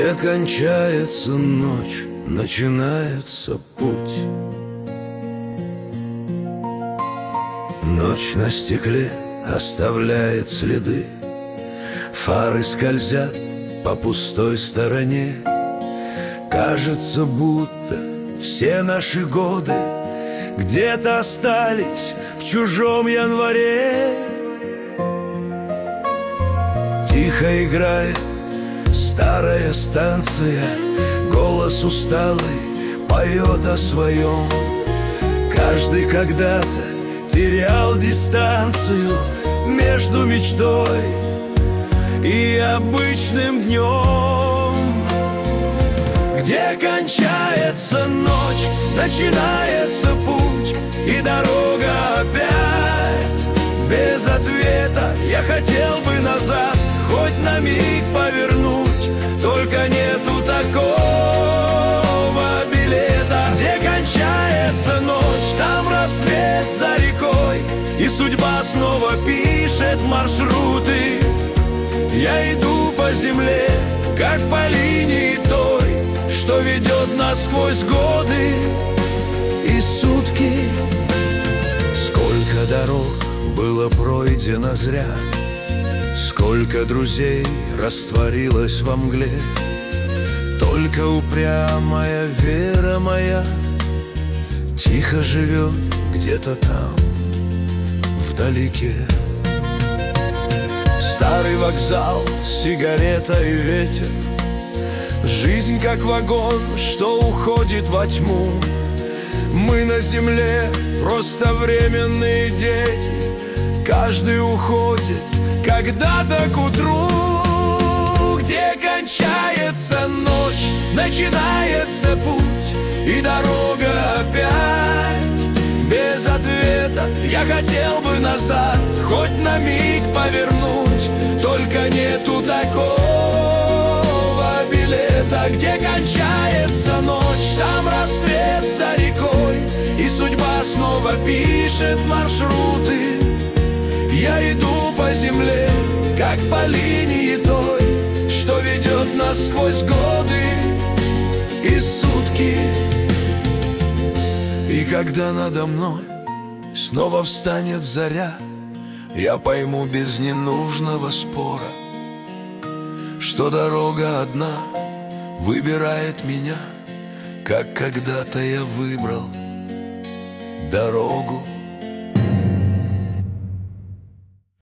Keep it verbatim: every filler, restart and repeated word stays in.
Где кончается ночь, начинается путь. Ночь на стекле оставляет следы, фары скользят по пустой стороне. Кажется, будто все наши годы где-то остались в чужом январе. Тихо играет старая станция, голос усталый поет о своем. Каждый когда-то терял дистанцию между мечтой и обычным днем. Где кончается ночь, начинается путь, и дорога опять без ответа. Я хотел бы назад, хоть на миг повернуть, только нету такого билета. Где кончается ночь, там рассвет за рекой, и судьба снова пишет маршруты. Я иду по земле, как по линии той, что ведет нас сквозь годы и сутки. Сколько дорог было пройдено зря, сколько друзей растворилось во мгле. Только упрямая вера моя тихо живет где-то там, вдалеке. Старый вокзал, сигарета и ветер, жизнь как вагон, что уходит во тьму. Мы на земле просто временные дети, каждый уходит когда-то к утру. Где кончается ночь, начинается путь, и дорога опять без ответа. Я хотел бы назад, хоть на миг повернуть, только нету такого билета. Где кончается ночь, там рассвет за рекой, и судьба снова пишет маршруты. Я иду по земле, как по линии той, что ведет нас сквозь годы и сутки. И когда надо мной снова встанет заря, я пойму без ненужного спора, что дорога одна выбирает меня, как когда-то я выбрал дорогу